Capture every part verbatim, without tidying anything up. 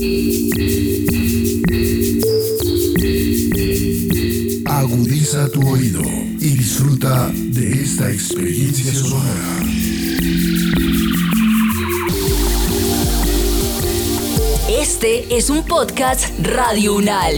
Agudiza tu oído y disfruta de esta experiencia sonora. Este es un podcast Radio Unal.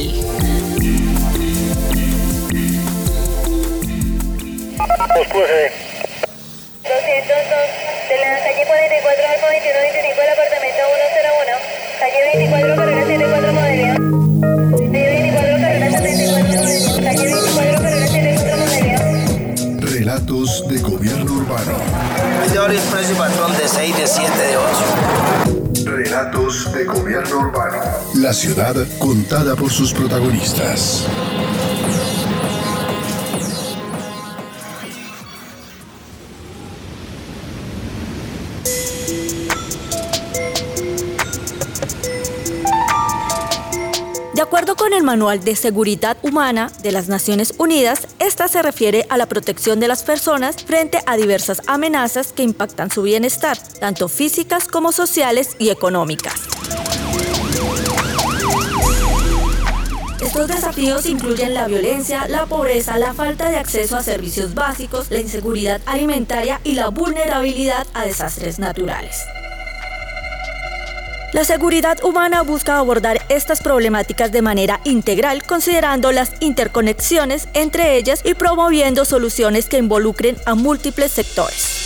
doscientos dos de la calle cuarenta y cuatro Alfa veintiuno veinticinco del apartamento ciento uno, calle veinticuatro carrera setenta y cuatro modelo. Calle veinticuatro carrera setenta y cuatro modelo. Calle veinticuatro carrera setenta y cuatro modelo. Relatos de gobierno urbano. De hora expreso y patrón de seis, de siete, de ocho. Relatos de gobierno urbano. La ciudad contada por sus protagonistas. De acuerdo con el Manual de Seguridad Humana de las Naciones Unidas, esta se refiere a la protección de las personas frente a diversas amenazas que impactan su bienestar, tanto físicas como sociales y económicas. Estos desafíos incluyen la violencia, la pobreza, la falta de acceso a servicios básicos, la inseguridad alimentaria y la vulnerabilidad a desastres naturales. La seguridad humana busca abordar estas problemáticas de manera integral, considerando las interconexiones entre ellas y promoviendo soluciones que involucren a múltiples sectores.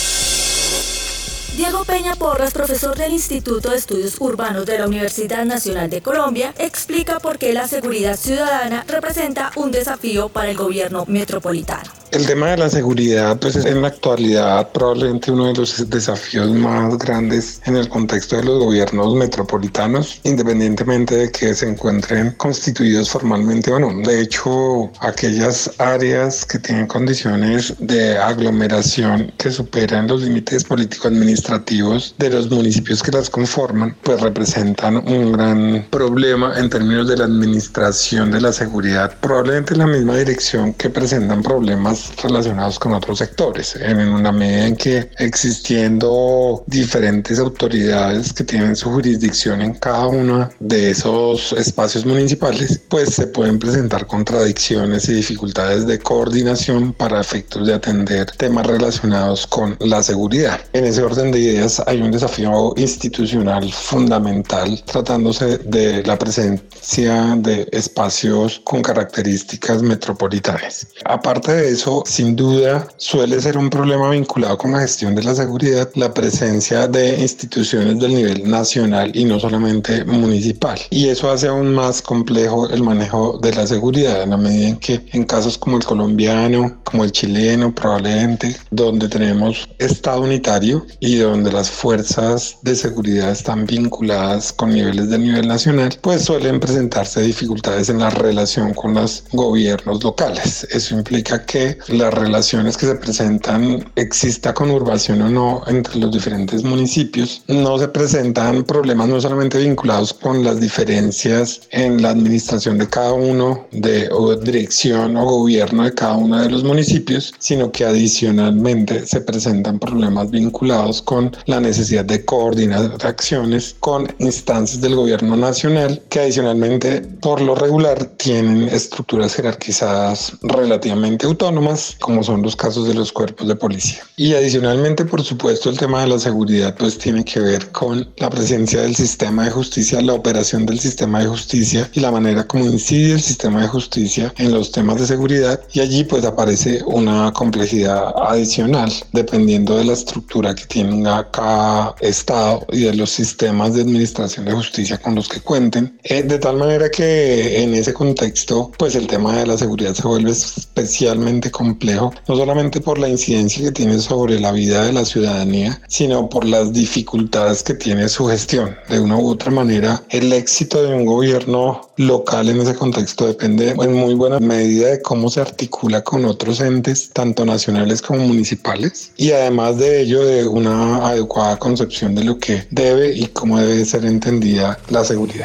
Diego Peña Porras, profesor del Instituto de Estudios Urbanos de la Universidad Nacional de Colombia, explica por qué la seguridad ciudadana representa un desafío para el gobierno metropolitano. El tema de la seguridad, pues es en la actualidad probablemente uno de los desafíos más grandes en el contexto de los gobiernos metropolitanos, independientemente de que se encuentren constituidos formalmente o no. De hecho, aquellas áreas que tienen condiciones de aglomeración que superan los límites político-administrativos de los municipios que las conforman, pues representan un gran problema en términos de la administración de la seguridad, probablemente en la misma dirección que presentan problemas relacionados con otros sectores, en una medida en que existiendo diferentes autoridades que tienen su jurisdicción en cada uno de esos espacios municipales, pues se pueden presentar contradicciones y dificultades de coordinación para efectos de atender temas relacionados con la seguridad. En ese orden de ideas hay un desafío institucional fundamental tratándose de la presencia de espacios con características metropolitanas. Aparte de eso, sin duda, suele ser un problema vinculado con la gestión de la seguridad, la presencia de instituciones del nivel nacional y no solamente municipal. Y eso hace aún más complejo el manejo de la seguridad, en la medida en que en casos como el colombiano, como el chileno, probablemente, donde tenemos Estado unitario y donde las fuerzas de seguridad están vinculadas con niveles de nivel nacional, pues suelen presentarse dificultades en la relación con los gobiernos locales. Eso implica que las relaciones que se presentan, exista conurbación o no entre los diferentes municipios, no se presentan problemas no solamente vinculados con las diferencias en la administración de cada uno de o dirección o gobierno de cada uno de los municipios, sino que adicionalmente se presentan problemas vinculados con la necesidad de coordinar acciones con instancias del gobierno nacional que adicionalmente por lo regular tienen estructuras jerarquizadas relativamente autónomas, como son los casos de los cuerpos de policía. Y adicionalmente, por supuesto, el tema de la seguridad pues tiene que ver con la presencia del sistema de justicia, la operación del sistema de justicia y la manera como incide el sistema de justicia en los temas de seguridad, y allí pues aparece una complejidad adicional dependiendo de la estructura que tenga cada estado y de los sistemas de administración de justicia con los que cuenten, eh, de tal manera que en ese contexto pues el tema de la seguridad se vuelve especialmente complejo, no solamente por la incidencia que tiene sobre la vida de la ciudadanía, sino por las dificultades que tiene su gestión. De una u otra manera, el éxito de un gobierno local en ese contexto depende en muy buena medida de cómo se articula con otros entes, tanto nacionales como municipales, y además de ello de una adecuada concepción de lo que debe y cómo debe ser entendida la seguridad.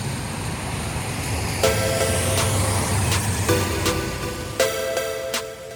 De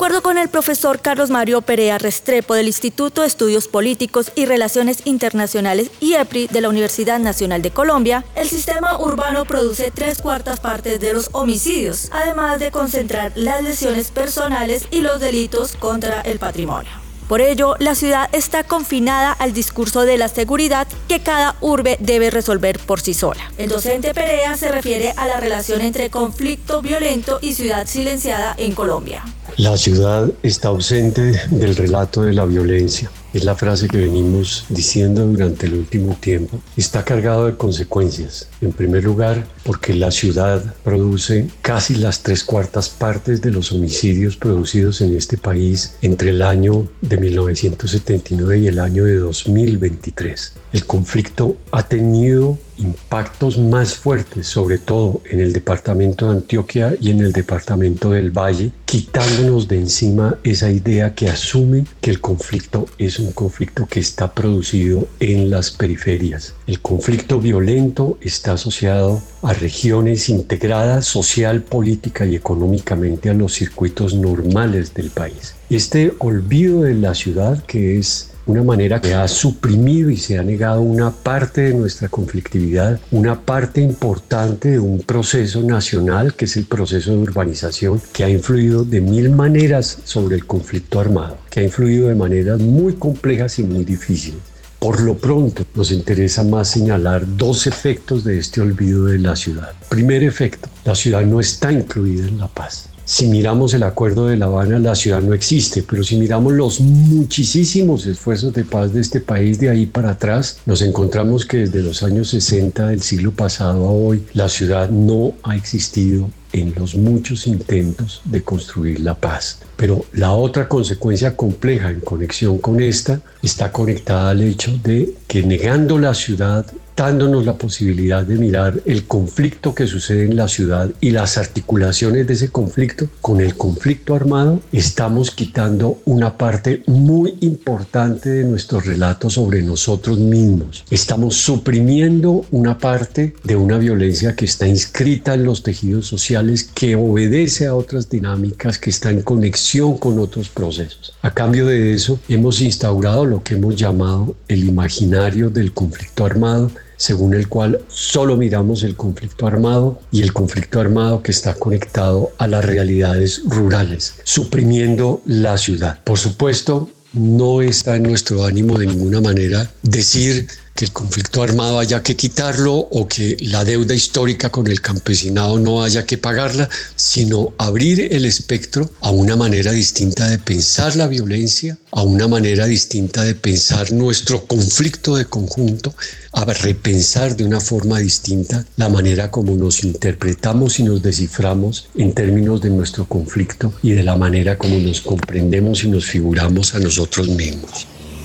acuerdo con el profesor Carlos Mario Perea Restrepo del Instituto de Estudios Políticos y Relaciones Internacionales I E P R I de la Universidad Nacional de Colombia, el sistema urbano produce tres cuartas partes de los homicidios, además de concentrar las lesiones personales y los delitos contra el patrimonio. Por ello, la ciudad está confinada al discurso de la seguridad que cada urbe debe resolver por sí sola. El docente Perea se refiere a la relación entre conflicto violento y ciudad silenciada en Colombia. La ciudad está ausente del relato de la violencia. Es la frase que venimos diciendo durante el último tiempo. Está cargado de consecuencias. En primer lugar, porque la ciudad produce casi las tres cuartas partes de los homicidios producidos en este país entre el año de mil novecientos setenta y nueve y el año de dos mil veintitrés. El conflicto ha tenido impactos más fuertes, sobre todo en el departamento de Antioquia y en el departamento del Valle, quitándonos de encima esa idea que asume que el conflicto es un conflicto que está producido en las periferias. El conflicto violento está asociado a regiones integradas social, política y económicamente a los circuitos normales del país. Este olvido de la ciudad, que es una manera que ha suprimido y se ha negado una parte de nuestra conflictividad, una parte importante de un proceso nacional que es el proceso de urbanización, que ha influido de mil maneras sobre el conflicto armado, que ha influido de maneras muy complejas y muy difíciles. Por lo pronto, nos interesa más señalar dos efectos de este olvido de la ciudad. Primer efecto, la ciudad no está incluida en la paz. Si miramos el Acuerdo de La Habana, la ciudad no existe, pero si miramos los muchísimos esfuerzos de paz de este país de ahí para atrás, nos encontramos que desde los años sesenta del siglo pasado a hoy, la ciudad no ha existido en los muchos intentos de construir la paz. Pero la otra consecuencia compleja en conexión con esta está conectada al hecho de que negando la ciudad, dándonos la posibilidad de mirar el conflicto que sucede en la ciudad y las articulaciones de ese conflicto con el conflicto armado, estamos quitando una parte muy importante de nuestro relato sobre nosotros mismos. Estamos suprimiendo una parte de una violencia que está inscrita en los tejidos sociales, que obedece a otras dinámicas, que está en conexión con otros procesos. A cambio de eso, hemos instaurado lo que hemos llamado el imaginario del conflicto armado, según el cual solo miramos el conflicto armado y el conflicto armado que está conectado a las realidades rurales, suprimiendo la ciudad. Por supuesto, no está en nuestro ánimo de ninguna manera decir que el conflicto armado haya que quitarlo o que la deuda histórica con el campesinado no haya que pagarla, sino abrir el espectro a una manera distinta de pensar la violencia, a una manera distinta de pensar nuestro conflicto de conjunto, a repensar de una forma distinta la manera como nos interpretamos y nos desciframos en términos de nuestro conflicto y de la manera como nos comprendemos y nos figuramos a nosotros mismos.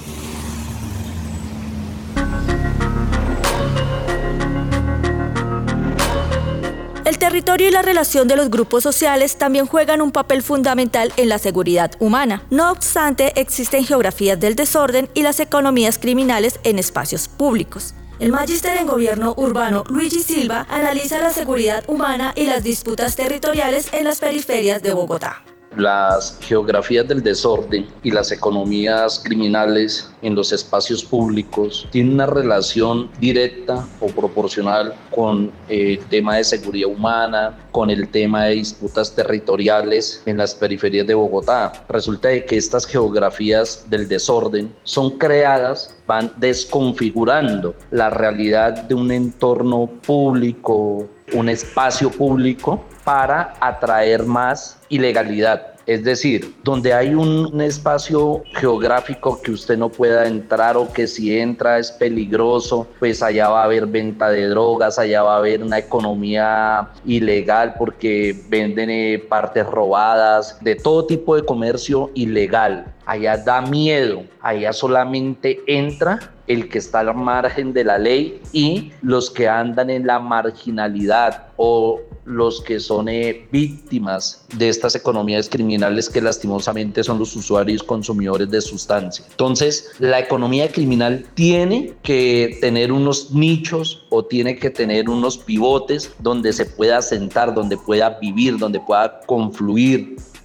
El territorio y la relación de los grupos sociales también juegan un papel fundamental en la seguridad humana. No obstante, existen geografías del desorden y las economías criminales en espacios públicos. El magíster en gobierno urbano Luigi Silva analiza la seguridad humana y las disputas territoriales en las periferias de Bogotá. Las geografías del desorden y las economías criminales en los espacios públicos tienen una relación directa o proporcional con el tema de seguridad humana, con el tema de disputas territoriales en las periferias de Bogotá. Resulta de que estas geografías del desorden son creadas, van desconfigurando la realidad de un entorno público, un espacio público, para atraer más ilegalidad. Es decir, donde hay un, un espacio geográfico que usted no pueda entrar o que si entra es peligroso, pues allá va a haber venta de drogas, allá va a haber una economía ilegal porque venden eh, partes robadas, de todo tipo de comercio ilegal. Allá da miedo, allá solamente entra el que está al margen de la ley y los que andan en la marginalidad o los que son eh, víctimas de estas economías criminales que lastimosamente son los usuarios consumidores de sustancia. Entonces, la economía criminal tiene que tener unos nichos o tiene que tener unos pivotes donde se pueda sentar, donde pueda vivir, donde pueda confluir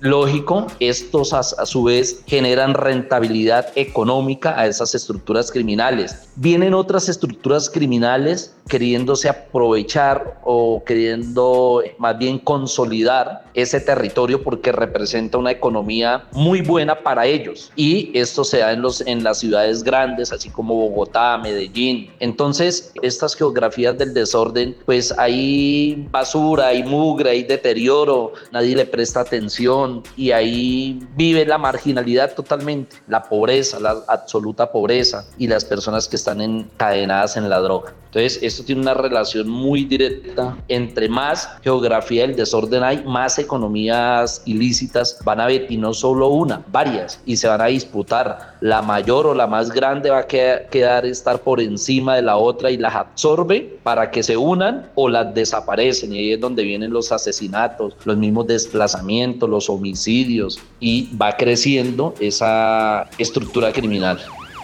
Lógico, estos a, a su vez generan rentabilidad económica a esas estructuras criminales. Vienen otras estructuras criminales queriéndose aprovechar o queriendo más bien consolidar ese territorio porque representa una economía muy buena para ellos, y esto se da en, los, en las ciudades grandes, así como Bogotá, Medellín. Entonces, estas geografías del desorden, pues hay basura, hay mugre, hay deterioro, nadie le presta atención y ahí vive la marginalidad totalmente, la pobreza, la absoluta pobreza y las personas que están encadenadas en la droga. Entonces, esto tiene una relación muy directa. Entre más geografía del desorden hay, más economías ilícitas van a haber, y no solo una, varias, y se van a disputar. La mayor o la más grande va a quedar estar por encima de la otra y las absorbe para que se unan o las desaparecen, y ahí es donde vienen los asesinatos, los mismos desplazamientos, los homicidios, y va creciendo esa estructura criminal.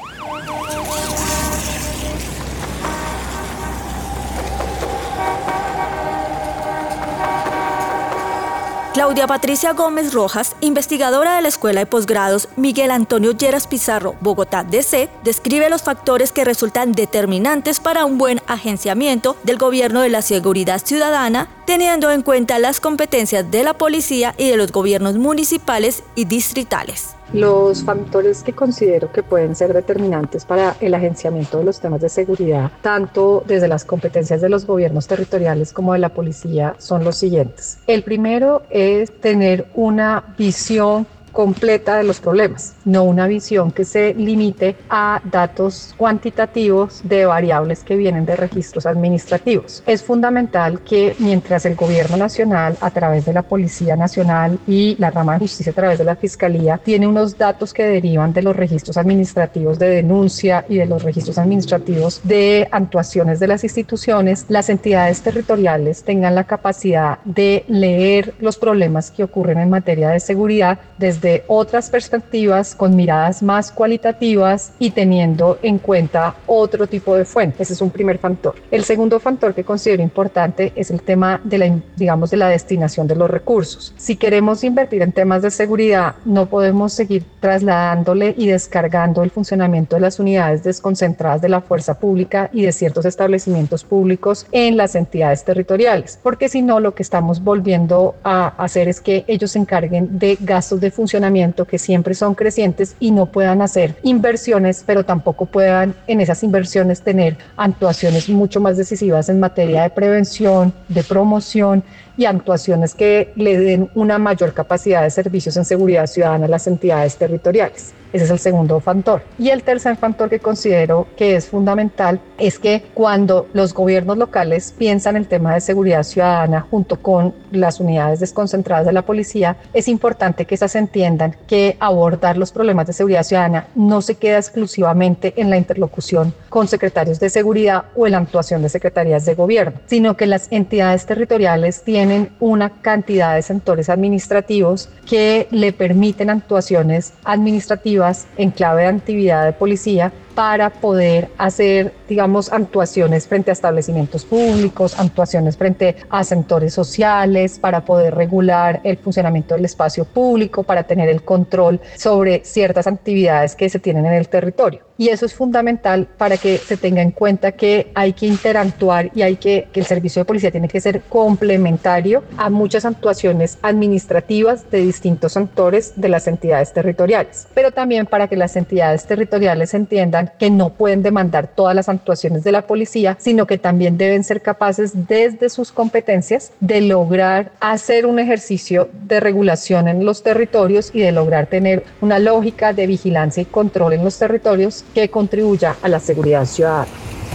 Claudia Patricia Gómez Rojas, investigadora de la Escuela de Posgrados Miguel Antonio Lleras Pizarro, Bogotá, D C, describe los factores que resultan determinantes para un buen agenciamiento del gobierno de la seguridad ciudadana, teniendo en cuenta las competencias de la policía y de los gobiernos municipales y distritales. Los factores que considero que pueden ser determinantes para el agenciamiento de los temas de seguridad, tanto desde las competencias de los gobiernos territoriales como de la policía, son los siguientes. El primero es tener una visión completa de los problemas, no una visión que se limite a datos cuantitativos de variables que vienen de registros administrativos. Es fundamental que mientras el gobierno nacional, a través de la Policía Nacional y la rama de justicia a través de la Fiscalía, tiene unos datos que derivan de los registros administrativos de denuncia y de los registros administrativos de actuaciones de las instituciones, las entidades territoriales tengan la capacidad de leer los problemas que ocurren en materia de seguridad desde de otras perspectivas, con miradas más cualitativas y teniendo en cuenta otro tipo de fuentes. Ese es un primer factor. El segundo factor que considero importante es el tema de la, digamos, de la destinación de los recursos. Si queremos invertir en temas de seguridad, no podemos seguir trasladándole y descargando el funcionamiento de las unidades desconcentradas de la fuerza pública y de ciertos establecimientos públicos en las entidades territoriales, porque si no, lo que estamos volviendo a hacer es que ellos se encarguen de gastos de funcionamiento que siempre son crecientes y no puedan hacer inversiones, pero tampoco puedan en esas inversiones tener actuaciones mucho más decisivas en materia de prevención, de promoción y actuaciones que le den una mayor capacidad de servicios en seguridad ciudadana a las entidades territoriales. Ese es el segundo factor. Y el tercer factor que considero que es fundamental es que cuando los gobiernos locales piensan el tema de seguridad ciudadana junto con las unidades desconcentradas de la policía, es importante que esas entiendan que abordar los problemas de seguridad ciudadana no se queda exclusivamente en la interlocución con secretarios de seguridad o en la actuación de secretarías de gobierno, sino que las entidades territoriales tienen una cantidad de sectores administrativos que le permiten actuaciones administrativas en clave de actividad de policía para poder hacer, digamos, actuaciones frente a establecimientos públicos, actuaciones frente a sectores sociales, para poder regular el funcionamiento del espacio público, para tener el control sobre ciertas actividades que se tienen en el territorio. Y eso es fundamental para que se tenga en cuenta que hay que interactuar y hay que, que el servicio de policía tiene que ser complementario a muchas actuaciones administrativas de distintos sectores de las entidades territoriales, pero también para que las entidades territoriales entiendan que no pueden demandar todas las actuaciones de la policía, sino que también deben ser capaces desde sus competencias de lograr hacer un ejercicio de regulación en los territorios y de lograr tener una lógica de vigilancia y control en los territorios que contribuya a la seguridad ciudadana.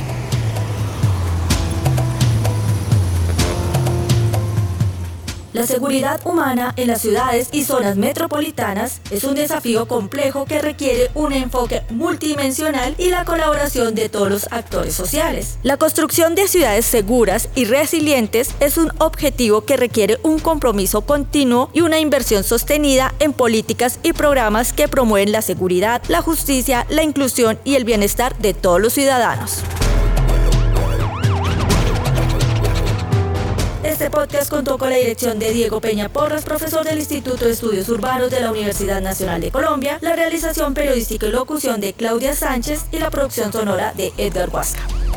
La seguridad humana en las ciudades y zonas metropolitanas es un desafío complejo que requiere un enfoque multidimensional y la colaboración de todos los actores sociales. La construcción de ciudades seguras y resilientes es un objetivo que requiere un compromiso continuo y una inversión sostenida en políticas y programas que promueven la seguridad, la justicia, la inclusión y el bienestar de todos los ciudadanos. Este Este podcast contó con la dirección de Diego Peña Porras, profesor del Instituto de Estudios Urbanos de la Universidad Nacional de Colombia, la realización periodística y locución de Claudia Sánchez y la producción sonora de Edgar Huasca.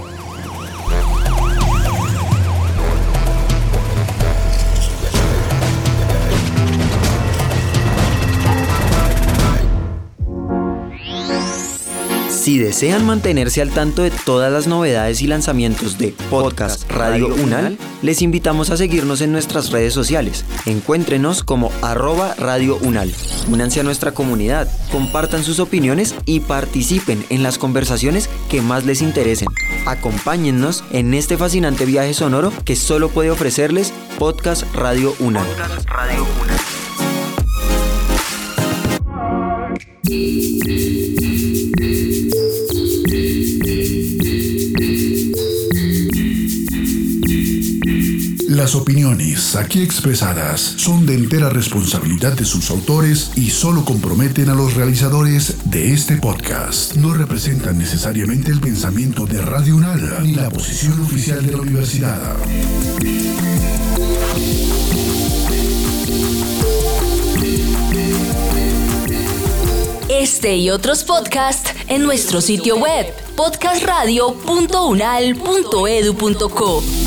Si desean mantenerse al tanto de todas las novedades y lanzamientos de Podcast Radio UNAL, les invitamos a seguirnos en nuestras redes sociales. Encuéntrenos como arroba Radio UNAL. Únanse a nuestra comunidad, compartan sus opiniones y participen en las conversaciones que más les interesen. Acompáñennos en este fascinante viaje sonoro que solo puede ofrecerles Podcast Radio UNAL. Podcast Radio UNAL. Las opiniones aquí expresadas son de entera responsabilidad de sus autores y solo comprometen a los realizadores de este podcast. No representan necesariamente el pensamiento de Radio UNAL ni la posición oficial de la universidad. Este y otros podcasts en nuestro sitio web podcast radio punto unal punto edu punto co.